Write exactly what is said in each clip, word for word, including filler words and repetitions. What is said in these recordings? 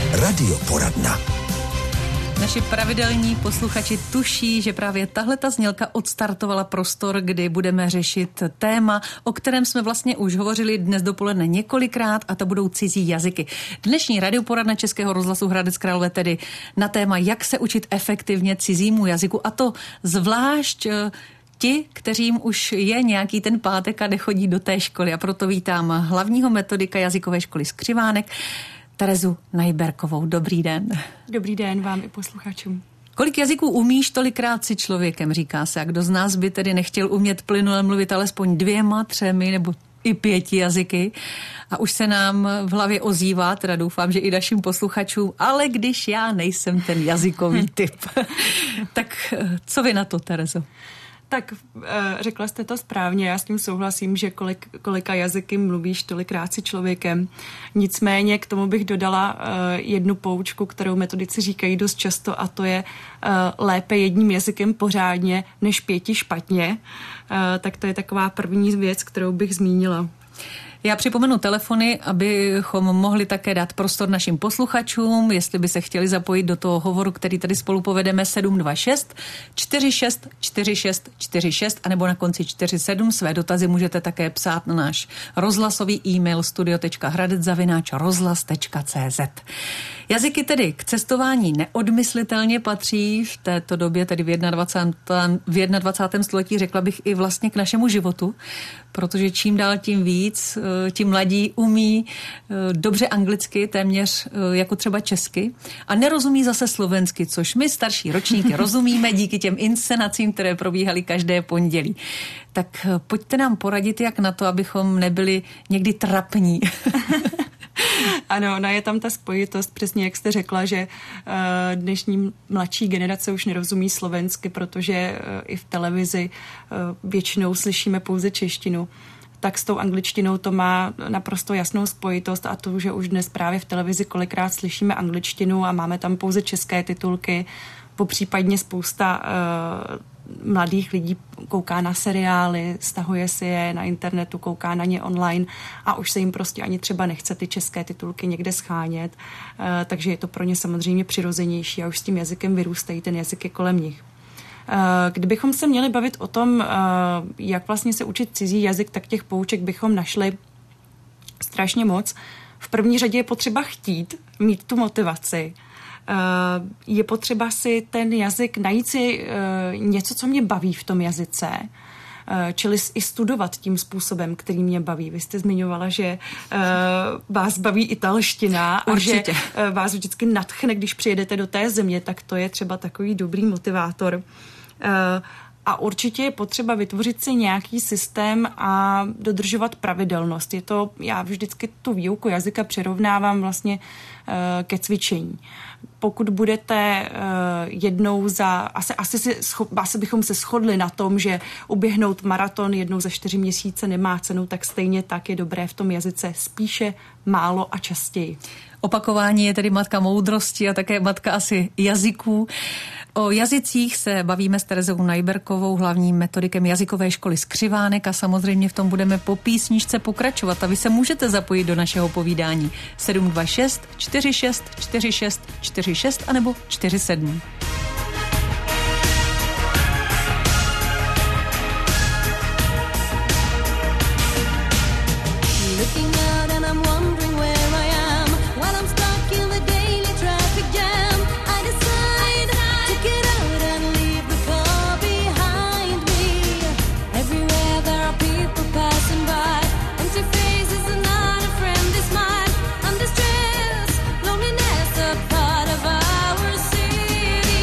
Radioporadna. Naši pravidelní posluchači tuší, že právě tahleta znělka odstartovala prostor, kdy budeme řešit téma, o kterém jsme vlastně už hovořili dnes dopoledne několikrát, a to budou cizí jazyky. Dnešní radioporadna Českého rozhlasu Hradec Králové tedy na téma, jak se učit efektivně cizímu jazyku, a to zvlášť ti, kterým už je nějaký ten pátek a nechodí do té školy. A proto vítám hlavního metodika jazykové školy Skřivánek, Terezu Najberkovou. Dobrý den. Dobrý den vám i posluchačům. Kolik jazyků umíš, tolikrát si člověkem, říká se. A kdo z nás by tedy nechtěl umět plynule mluvit alespoň dvěma, třemi nebo i pěti jazyky. A už se nám v hlavě ozývá, teda doufám, že i našim posluchačům, ale když já nejsem ten jazykový typ. Tak co vy na to, Terezo? Tak řekla jste to správně, já s tím souhlasím, že kolik, kolika jazyky mluvíš, tolikrát si člověkem. Nicméně k tomu bych dodala jednu poučku, kterou metodici říkají dost často, a to je lépe jedním jazykem pořádně, než pěti špatně. Tak to je taková první věc, kterou bych zmínila. Já připomenu telefony, abychom mohli také dát prostor našim posluchačům, jestli by se chtěli zapojit do toho hovoru, který tady spolu povedeme, sedm dva šest čtyři šest čtyři šest čtyři šest, anebo na konci čtyři sedm. Své dotazy můžete také psát na náš rozhlasový e-mail studio tečka hradec zavináč rozhlas tečka cé zet. Jazyky tedy k cestování neodmyslitelně patří v této době, tedy v dvacátém prvním století, řekla bych i vlastně k našemu životu, protože čím dál tím víc, ti mladí umí dobře anglicky, téměř jako třeba česky, a nerozumí zase slovensky, což my starší ročníky rozumíme díky těm inscenacím, které probíhaly každé pondělí. Tak pojďte nám poradit, jak na to, abychom nebyli někdy trapní. Ano, ona je tam ta spojitost, přesně jak jste řekla, že uh, dnešní mladší generace už nerozumí slovensky, protože uh, i v televizi uh, většinou slyšíme pouze češtinu. Tak s tou angličtinou to má naprosto jasnou spojitost, a to, že už dnes právě v televizi kolikrát slyšíme angličtinu a máme tam pouze české titulky, popřípadně spousta uh, mladých lidí kouká na seriály, stahuje si je na internetu, kouká na ně online a už se jim prostě ani třeba nechce ty české titulky někde schánět, uh, takže je to pro ně samozřejmě přirozenější a už s tím jazykem vyrůstají, ten jazyk je kolem nich. Kdybychom se měli bavit o tom, jak vlastně se učit cizí jazyk, tak těch pouček bychom našli strašně moc. V první řadě je potřeba chtít, mít tu motivaci. Je potřeba si ten jazyk, najít si něco, co mě baví v tom jazyce, čili i studovat tím způsobem, který mě baví. Vy jste zmiňovala, že uh, vás baví italština. Určitě. A že uh, vás vždycky nadchne, když přijedete do té země, tak to je třeba takový dobrý motivátor. Uh, a určitě je potřeba vytvořit si nějaký systém a dodržovat pravidelnost. Je to, já vždycky tu výuku jazyka přirovnávám vlastně uh, ke cvičení. Pokud budete uh, jednou za, asi, asi, si, asi bychom se shodli na tom, že uběhnout maraton jednou za čtyři měsíce nemá cenu, tak stejně tak je dobré v tom jazyce spíše málo a častěji. Opakování je tedy matka moudrosti a také matka asi jazyků. O jazycích se bavíme s Terezou Najberkovou, hlavním metodikem jazykové školy Skřivánek, a samozřejmě v tom budeme po písničce pokračovat. A vy se můžete zapojit do našeho povídání sedm dva šest čtyři šest čtyři šest čtyři šest anebo čtyři sedm. Part of our city.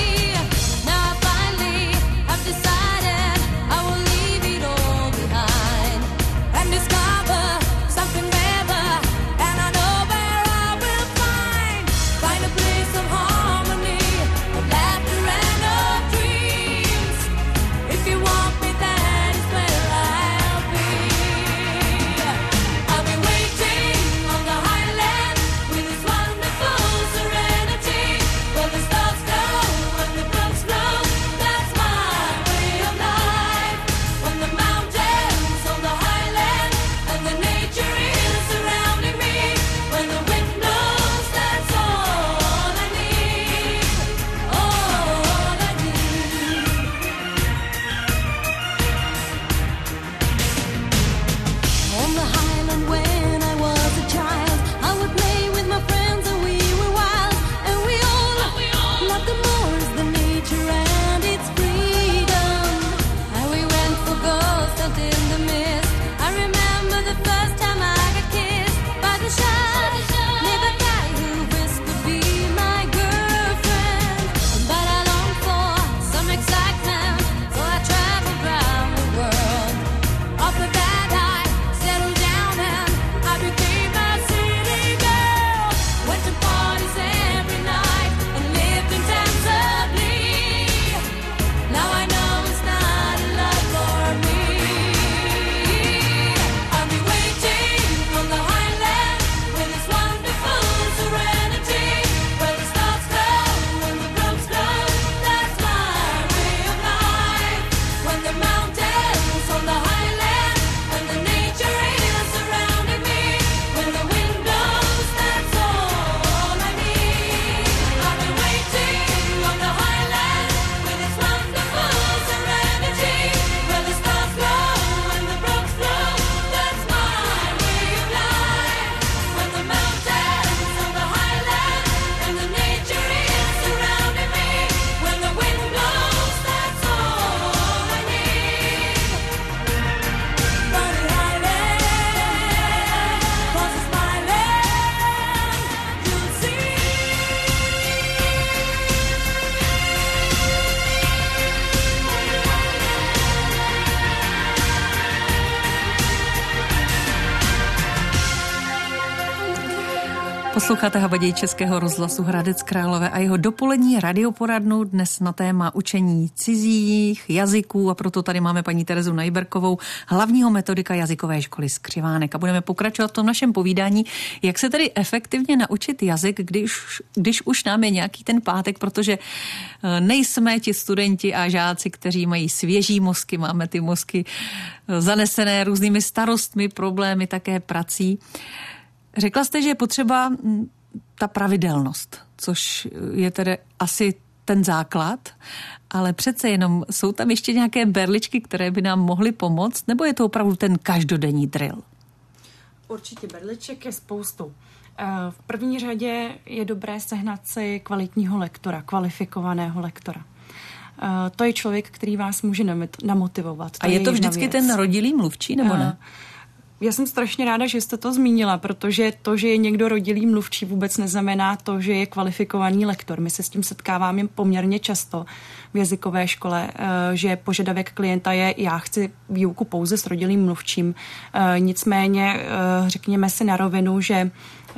Posloucháte Habaděj Českého rozhlasu Hradec Králové a jeho dopolední radioporadnu dnes na téma učení cizích jazyků a proto tady máme paní Terezu Najberkovou, hlavního metodika jazykové školy z Křivánek a budeme pokračovat v tom našem povídání, jak se tedy efektivně naučit jazyk, když, když už nám je nějaký ten pátek, protože nejsme ti studenti a žáci, kteří mají svěží mozky, máme ty mozky zanesené různými starostmi, problémy, také prací. Řekla jste, že je potřeba ta pravidelnost, což je tedy asi ten základ, ale přece jenom jsou tam ještě nějaké berličky, které by nám mohly pomoct, nebo je to opravdu ten každodenní drill? Určitě berliček je spoustu. V první řadě je dobré sehnat si kvalitního lektora, kvalifikovaného lektora. To je člověk, který vás může namotivovat. To A je, je to vždycky věc. ten rodilý mluvčí, nebo ne? Já jsem strašně ráda, že jste to zmínila, protože to, že je někdo rodilý mluvčí, vůbec neznamená to, že je kvalifikovaný lektor. My se s tím setkáváme poměrně často v jazykové škole, že požadavek klienta je, já chci výuku pouze s rodilým mluvčím. Nicméně řekněme si na rovinu, že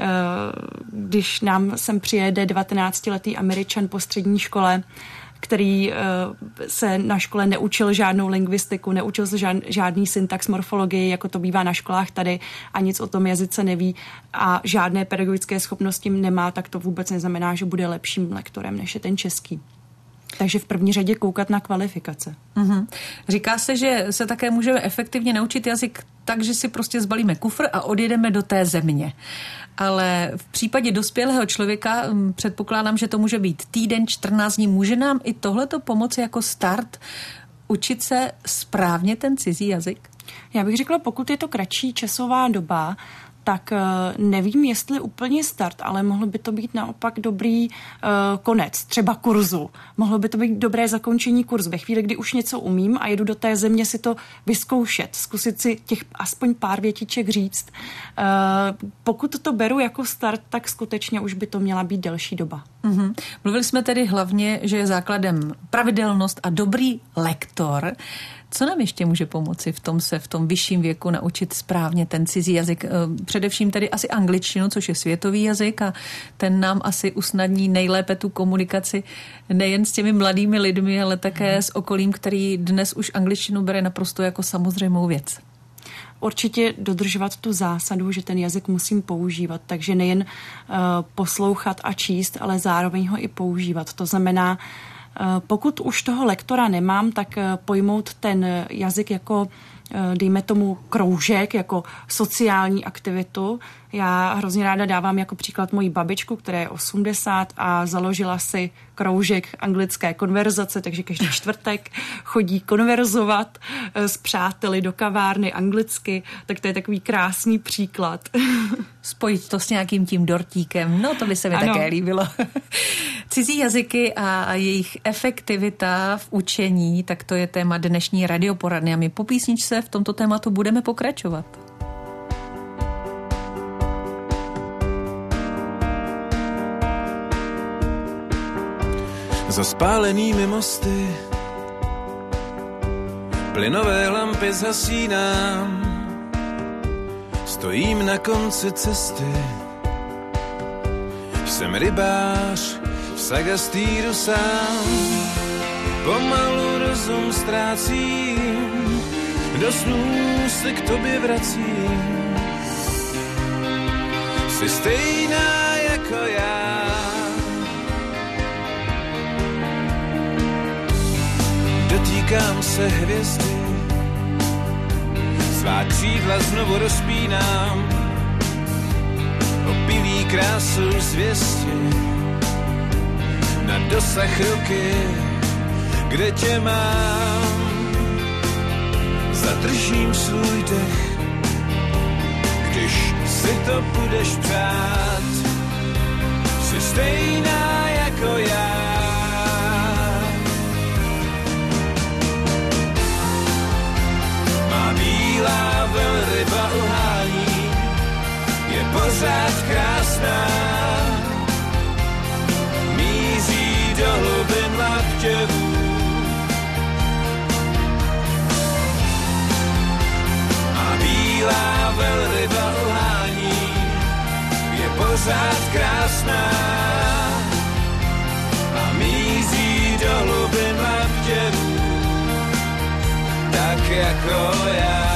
když nám sem přijede devatenáctiletý Američan po střední škole, který se na škole neučil žádnou lingvistiku, neučil se žádný syntax, morfologii, jako to bývá na školách tady a nic o tom jazyce neví a žádné pedagogické schopnosti nemá, tak to vůbec neznamená, že bude lepším lektorem, než je ten český. Takže v první řadě koukat na kvalifikace. Mm-hmm. Říká se, že se také můžeme efektivně naučit jazyk tak, že si prostě zbalíme kufr a odjedeme do té země. Ale v případě dospělého člověka předpokládám, že to může být týden, čtrnáct dní. Může nám i tohleto pomoci jako start učit se správně ten cizí jazyk? Já bych řekla, pokud je to kratší časová doba, tak nevím, jestli úplně start, ale mohlo by to být naopak dobrý uh, konec, třeba kurzu. Mohlo by to být dobré zakončení kurzu. Ve chvíli, kdy už něco umím a jedu do té země si to vyzkoušet, zkusit si těch aspoň pár větiček říct. Uh, pokud to beru jako start, tak skutečně už by to měla být delší doba. Mm-hmm. Mluvili jsme tedy hlavně, že je základem pravidelnost a dobrý lektor. Co nám ještě může pomoci v tom se v tom vyšším věku naučit správně ten cizí jazyk? Především tedy asi angličtinu, což je světový jazyk a ten nám asi usnadní nejlépe tu komunikaci nejen s těmi mladými lidmi, ale také s okolím, který dnes už angličtinu bere naprosto jako samozřejmou věc. Určitě dodržovat tu zásadu, že ten jazyk musím používat, takže nejen uh, poslouchat a číst, ale zároveň ho i používat. To znamená, pokud už toho lektora nemám, tak pojmout ten jazyk jako, dejme tomu, kroužek, jako sociální aktivitu. Já hrozně ráda dávám jako příklad moji babičku, která je osmdesát a založila si kroužek anglické konverzace, takže každý čtvrtek chodí konverzovat s přáteli do kavárny anglicky, tak to je takový krásný příklad. Spojit to s nějakým tím dortíkem, no to by se mi ano. také líbilo. Cizí jazyky a jejich efektivita v učení, tak to je téma dnešní radioporadny a my po písničce v tomto tématu budeme pokračovat. Za spálenými mosty plynové lampy zhasínám, stojím na konci cesty, jsem rybář v Sagastýru sám, pomalu rozum ztrácím, do snů se k tobě vracím, jsi stejná jako já. Dotýkám se hvězdy, svá křídla znovu rozpínám, opilý krásou zvěsti, na dosah ruky, kde tě mám. Zadržím svůj dech, když si to budeš přát, jsi stejná jako já. Bílá velryba uhání je pořád krásná, míří do hlubin laptěvů. A bílá velryba uhání je pořád krásná a mízí do hlubin laptěvů, tak jako já.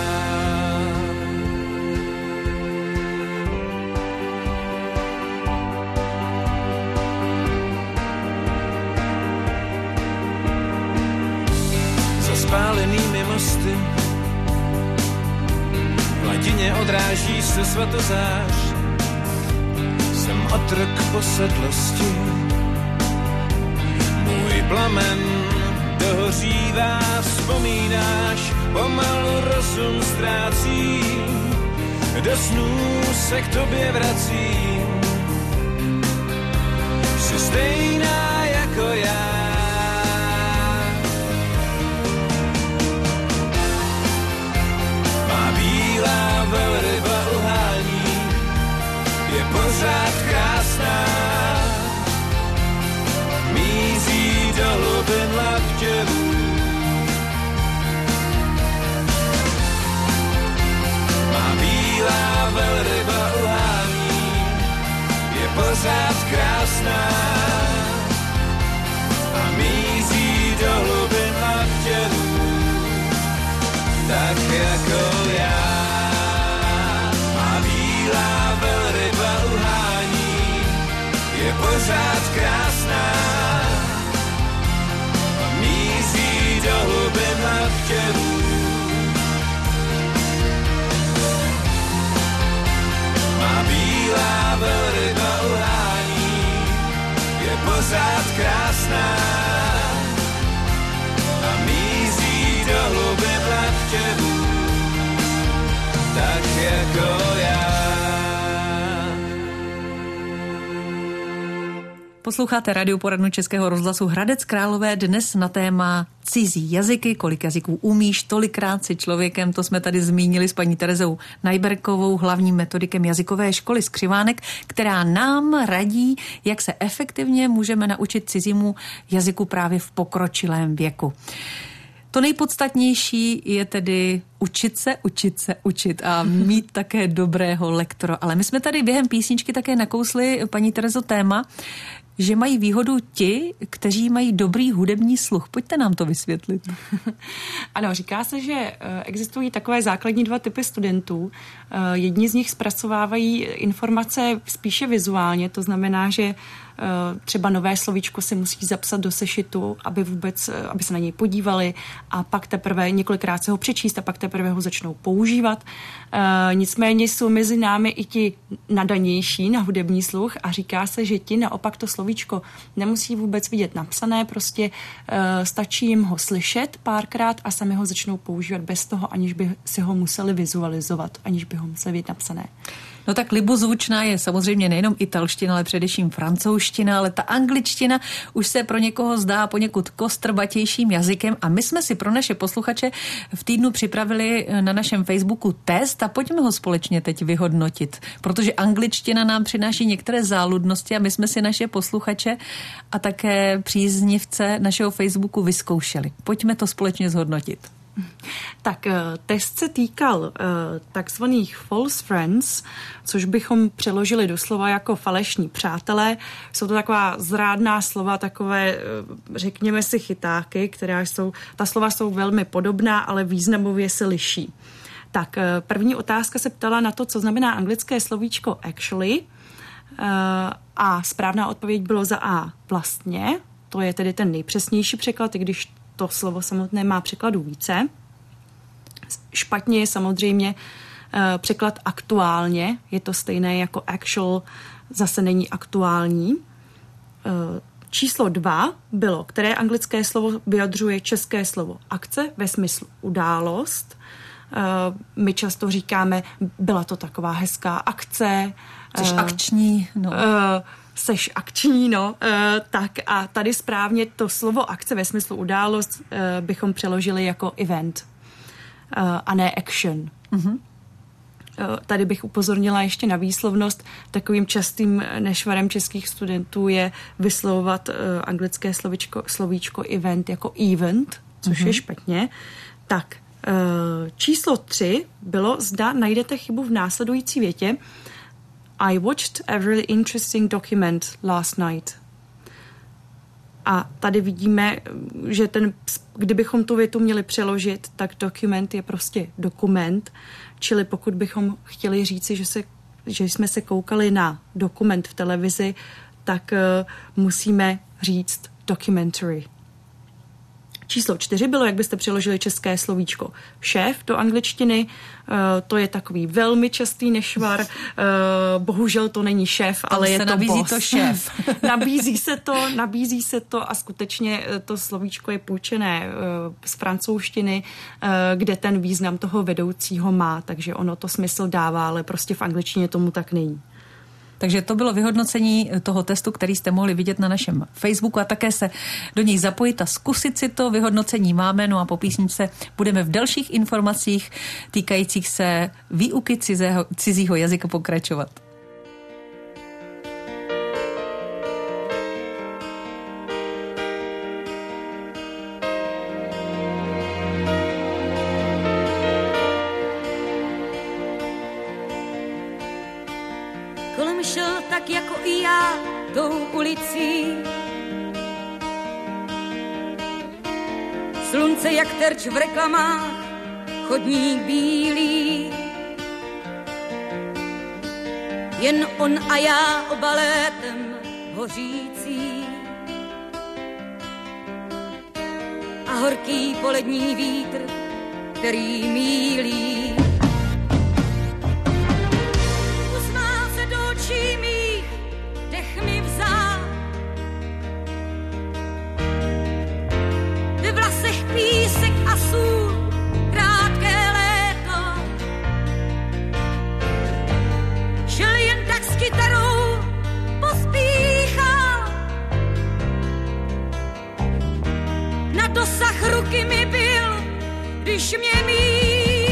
Za spálenými mosty v hladině odráží se svatozář. Jsem otrok posedlosti, můj plamen dohořívá, vzpomínáš, pomalu rozum ztrácím, do snů se k tobě vracím. Jsi stejná jako já. Má bílá velryba uhání, je pořád krásná, mízí do hlubin laptěvů. Má bílá velryba uhání, je pořád krásná a mízí do hlubin laptěvů, tak jako já. Má bílá velryba uhání, je pořád krásná a mízí do hlubin laptěvů. Má bílá velryba uhání, je pořád krásná a mízí do hlubin laptěvů, tak jako já. Posloucháte radioporadnu Českého rozhlasu Hradec Králové, dnes na téma cizí jazyky, kolik jazyků umíš, tolikrát si člověkem, to jsme tady zmínili s paní Terezou Najberkovou, hlavním metodikem jazykové školy z Křivánek, která nám radí, jak se efektivně můžeme naučit cizímu jazyku právě v pokročilém věku. To nejpodstatnější je tedy učit se, učit se, učit a mít také dobrého lektora. Ale my jsme tady během písničky také nakousli, paní Terezo, téma, že mají výhodu ti, kteří mají dobrý hudební sluch. Pojďte nám to vysvětlit. Ano, říká se, že existují takové základní dva typy studentů. Jedni z nich zpracovávají informace spíše vizuálně, to znamená, že třeba nové slovíčko si musí zapsat do sešitu, aby vůbec, aby se na něj podívali a pak teprve několikrát se ho přečíst a pak teprve ho začnou používat. E, nicméně jsou mezi námi i ti nadanější na hudební sluch a říká se, že ti naopak to slovíčko nemusí vůbec vidět napsané, prostě e, stačí jim ho slyšet párkrát a sami ho začnou používat bez toho, aniž by si ho museli vizualizovat, aniž by ho museli vidět napsané. No tak libozvučná je samozřejmě nejenom italština, ale především francouzština, ale ta angličtina už se pro někoho zdá poněkud kostrbatějším jazykem a my jsme si pro naše posluchače v týdnu připravili na našem Facebooku test a pojďme ho společně teď vyhodnotit, protože angličtina nám přináší některé záludnosti a my jsme si naše posluchače a také příznivce našeho Facebooku vyzkoušeli. Pojďme to společně zhodnotit. Tak test se týkal uh, takzvaných false friends, což bychom přeložili doslova jako falešní přátelé. Jsou to taková zrádná slova, takové, uh, řekněme si, chytáky, která jsou, ta slova jsou velmi podobná, ale významově se liší. Tak uh, první otázka se ptala na to, co znamená anglické slovíčko actually, uh, a správná odpověď bylo za A vlastně, to je tedy ten nejpřesnější překlad, i když to slovo samotné má překladů více. Špatně je samozřejmě uh, překlad aktuálně, je to stejné jako actual, zase není aktuální. Uh, číslo dva bylo, které anglické slovo vyjadřuje české slovo akce ve smyslu událost. Uh, my často říkáme, byla to taková hezká akce. Což uh, akční, no. Uh, seš akční, no, uh, tak a tady správně to slovo akce ve smyslu událost uh, bychom přeložili jako event uh, a ne action. Uh-huh. Uh, tady bych upozornila ještě na výslovnost. Takovým častým nešvarem českých studentů je vyslovovat uh, anglické slovíčko, slovíčko event jako event, což uh-huh. je špatně. Tak, uh, číslo tři bylo, zda najdete chybu v následující větě. I watched a really interesting document last night. A tady vidíme, že ten, kdybychom tu větu měli přeložit, tak dokument je prostě dokument, čili pokud bychom chtěli říci, že, se, že jsme se koukali na dokument v televizi, tak uh, musíme říct documentary. Číslo čtyři bylo, jak byste přeložili české slovíčko šéf do angličtiny. Uh, to je takový velmi častý nešvar. Uh, bohužel to není šéf, Tam ale se je to nabízí boss. to šéf. nabízí se to, nabízí se to a skutečně to slovíčko je půjčené uh, z francouzštiny, uh, kde ten význam toho vedoucího má, takže ono to smysl dává, ale prostě v angličtině tomu tak není. Takže to bylo vyhodnocení toho testu, který jste mohli vidět na našem Facebooku a také se do něj zapojit a zkusit si to. Vyhodnocení máme, no a po písničce budeme v dalších informacích týkajících se výuky cizího, cizího jazyka pokračovat. Šel tak jako i já tou ulicí. Slunce jak terč v reklamách, chodník bílý. Jen on a já oba létem hořící. A horký polední vítr, který mílí. Dech mi vzal, ve vlasech písek a sůl, krátké léto. Šel jen tak s kytarou, pospíchal. Na dosah ruky mi byl, když mě míl.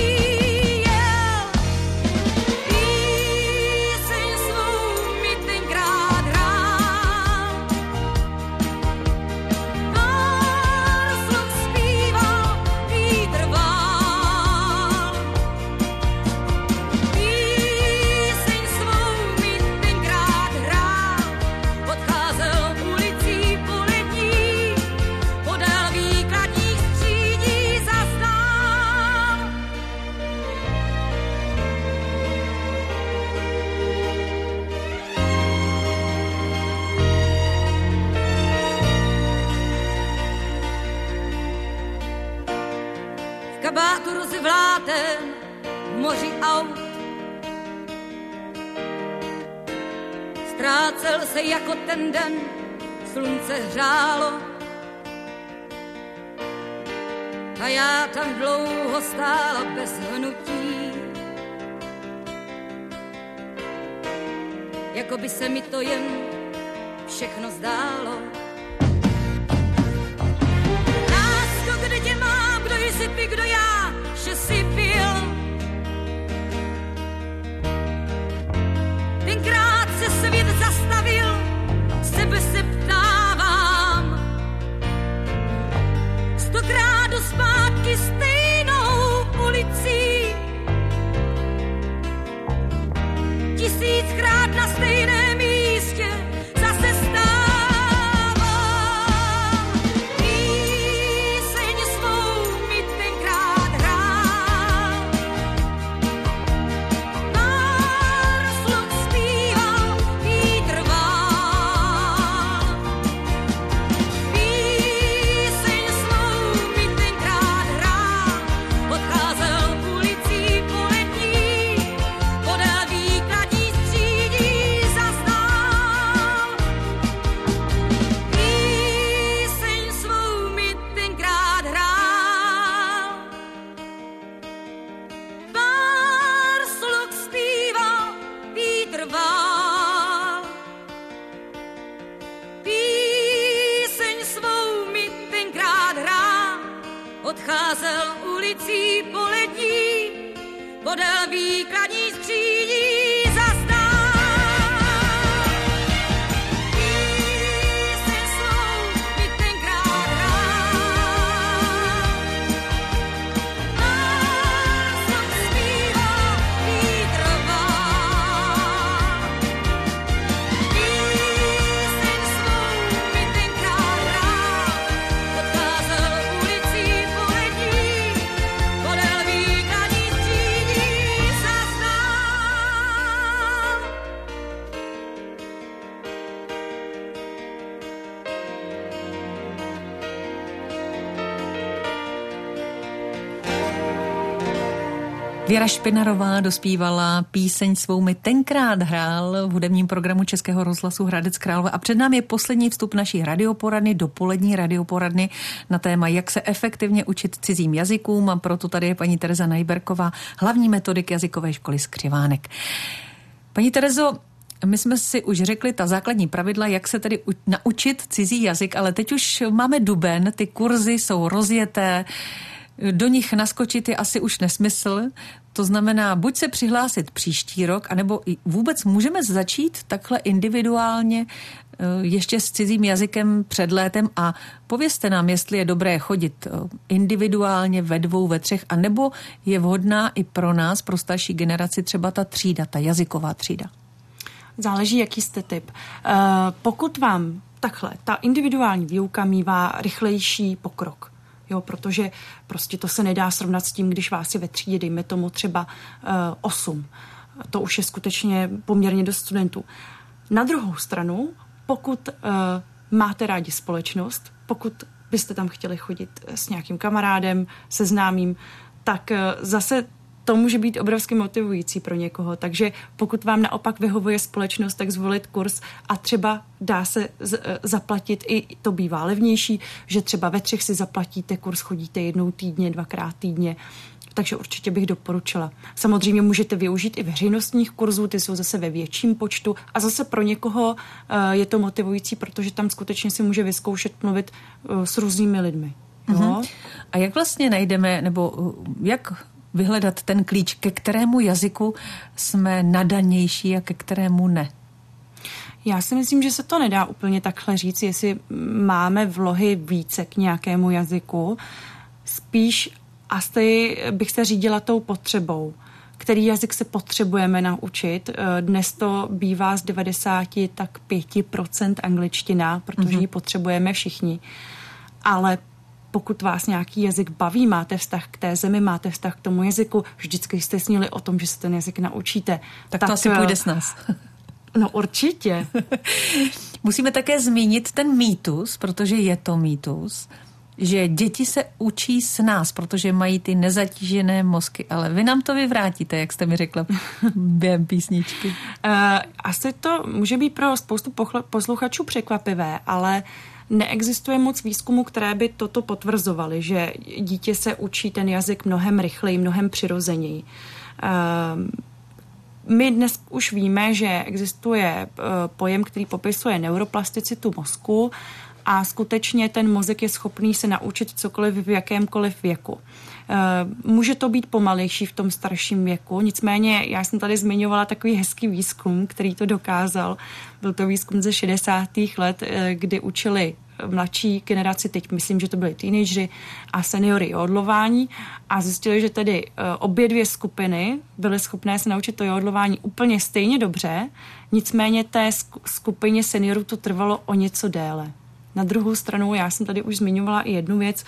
Kabátu rozvláten v moři aut. Ztrácel se jako ten den, slunce hřálo. A já tam dlouho stála bez hnutí. Jako by se mi to jen všechno zdálo. Lásko, kde tě mám, kdo jsi ty, kdo já, že jsi pil. Tenkrát se svět zastavil, sebe se ptávám. Stokrát do zpátky stejnou ulicí. Tisíckrát na stejném místě zase stávám. Píseň svou mi tenkrát hrál. Pár slov zpíval, vítr vál. Píseň svou mi tenkrát hrál. Odcházel ulicí poletní, podél výkladní střídí zaznal. Píseň svou mi tenkrát hrál. Pár slov zpíval, vítr vál. Píseň svou mi tenkrát hrál. Odcházel ulicí polední, podél výkladní skřídí zastál. Píseň svou mi tenkrát hrál. Pár slov zpíval, vítr vál. Věra Špinarová dospívala píseň svou Mi tenkrát hrál v hudebním programu Českého rozhlasu Hradec Králové a před námi je poslední vstup naší radioporadny, dopolední radioporadny na téma, jak se efektivně učit cizím jazykům, a proto tady je paní Tereza Najberková, hlavní metodik jazykové školy Skřivánek. Paní Terezo, my jsme si už řekli ta základní pravidla, jak se tedy naučit cizí jazyk, ale teď už máme duben, ty kurzy jsou rozjeté, do nich naskočit je asi už nesmysl, to znamená buď se přihlásit příští rok, anebo vůbec můžeme začít takhle individuálně ještě s cizím jazykem před létem a povězte nám, jestli je dobré chodit individuálně ve dvou, ve třech, anebo je vhodná i pro nás, pro starší generaci třeba ta třída, ta jazyková třída. Záleží, jaký jste typ. Uh, pokud vám takhle, ta individuální výuka mívá rychlejší pokrok, jo, protože prostě to se nedá srovnat s tím, když vás je ve třídě, dejme tomu třeba uh, osm. To už je skutečně poměrně dost studentů. Na druhou stranu, pokud uh, máte rádi společnost, pokud byste tam chtěli chodit s nějakým kamarádem, se známým, tak uh, zase to může být obrovsky motivující pro někoho. Takže pokud vám naopak vyhovuje společnost, tak zvolit kurz a třeba dá se z, zaplatit, i to bývá levnější, že třeba ve třech si zaplatíte kurz, chodíte jednou týdně, dvakrát týdně. Takže určitě bych doporučila. Samozřejmě můžete využít i veřejnostních kurzů, ty jsou zase ve větším počtu a zase pro někoho uh, je to motivující, protože tam skutečně si může vyzkoušet mluvit uh, s různými lidmi. Uh-huh. A jak vlastně najdeme, nebo uh, jak vyhledat ten klíč, ke kterému jazyku jsme nadanější a ke kterému ne? Já si myslím, že se to nedá úplně takhle říct, jestli máme vlohy více k nějakému jazyku. Spíš asi bych se řídila tou potřebou. Který jazyk se potřebujeme naučit. Dnes to bývá z devadesát pět procent angličtina, protože mm-hmm. ji potřebujeme všichni. Ale pokud vás nějaký jazyk baví, máte vztah k té zemi, máte vztah k tomu jazyku, vždycky jste snili o tom, že se ten jazyk naučíte. Tak to tak, asi půjde s nás. No určitě. Musíme také zmínit ten mýtus, protože je to mýtus, že děti se učí s nás, protože mají ty nezatížené mozky, ale vy nám to vyvrátíte, jak jste mi řekla během písničky. Uh, asi to může být pro spoustu posluchačů překvapivé, ale neexistuje moc výzkumu, které by toto potvrzovaly, že dítě se učí ten jazyk mnohem rychleji, mnohem přirozeněji. My dnes už víme, že existuje pojem, který popisuje neuroplasticitu mozku a skutečně ten mozek je schopný se naučit cokoliv v jakémkoliv věku. Může to být pomalejší v tom starším věku, nicméně já jsem tady zmiňovala takový hezký výzkum, který to dokázal. Byl to výzkum ze šedesátých let, kdy učili mladší generaci, teď myslím, že to byli teenageři a seniory jodlování a zjistili, že tedy obě dvě skupiny byly schopné se naučit to jodlování úplně stejně dobře, nicméně té skupině seniorů to trvalo o něco déle. Na druhou stranu, já jsem tady už zmiňovala i jednu věc,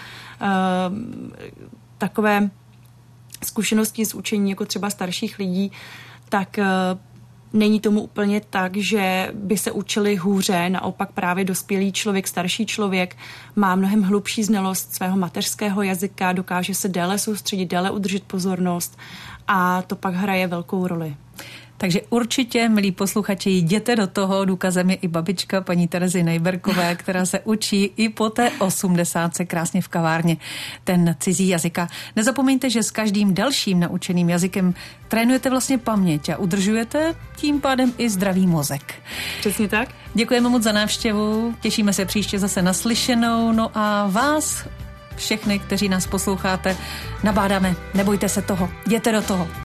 takové zkušenosti z učení jako třeba starších lidí, tak není tomu úplně tak, že by se učili hůře, naopak právě dospělý člověk, starší člověk má mnohem hlubší znalost svého mateřského jazyka, dokáže se déle soustředit, déle udržet pozornost a to pak hraje velkou roli. Takže určitě, milí posluchači, jděte do toho, důkazem je i babička paní Terezy Najberkové, která se učí i po té osmdesátce krásně v kavárně ten cizí jazyk. A nezapomeňte, že s každým dalším naučeným jazykem trénujete vlastně paměť a udržujete tím pádem i zdravý mozek. Přesně tak. Děkujeme moc za návštěvu, těšíme se příště zase naslyšenou, no a vás všechny, kteří nás posloucháte, nabádáme, nebojte se toho, jděte do toho.